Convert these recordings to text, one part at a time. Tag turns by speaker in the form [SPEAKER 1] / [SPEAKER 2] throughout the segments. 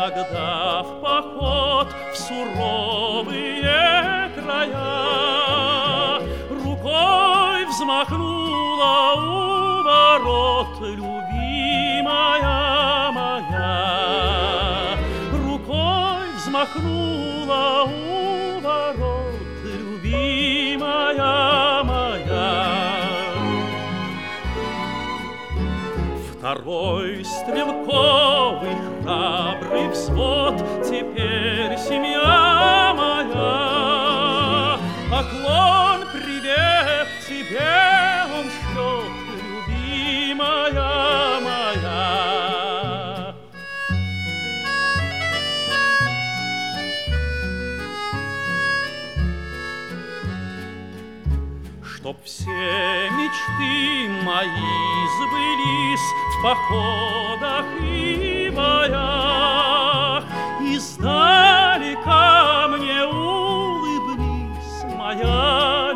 [SPEAKER 1] иногда в поход в суровые края, рукой взмахнула у ворот любимая моя, рукой взмахнула у ворот любимая моя. Второй стрелковый храбрый взвод, теперь семья моя. Поклон, привет тебе он шлет, любимая моя. Чтоб все мечты мои сбылись в походах и боях, издалека мне улыбнись, моя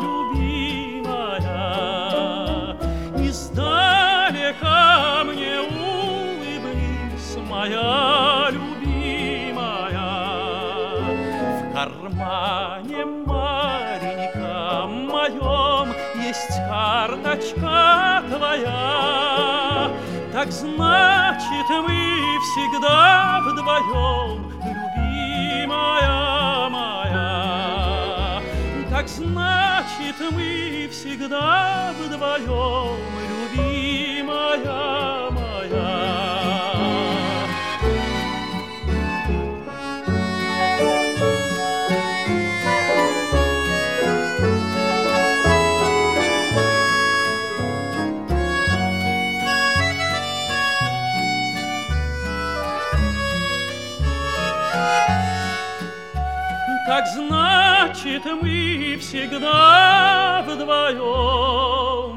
[SPEAKER 1] любимая, издалека мне улыбнись, моя любимая. В кармане маленьком моем есть карточка твоя, так значит, мы всегда вдвоем, любимая моя. Так значит, мы всегда вдвоем, любимая моя. Так значит, мы всегда вдвоем,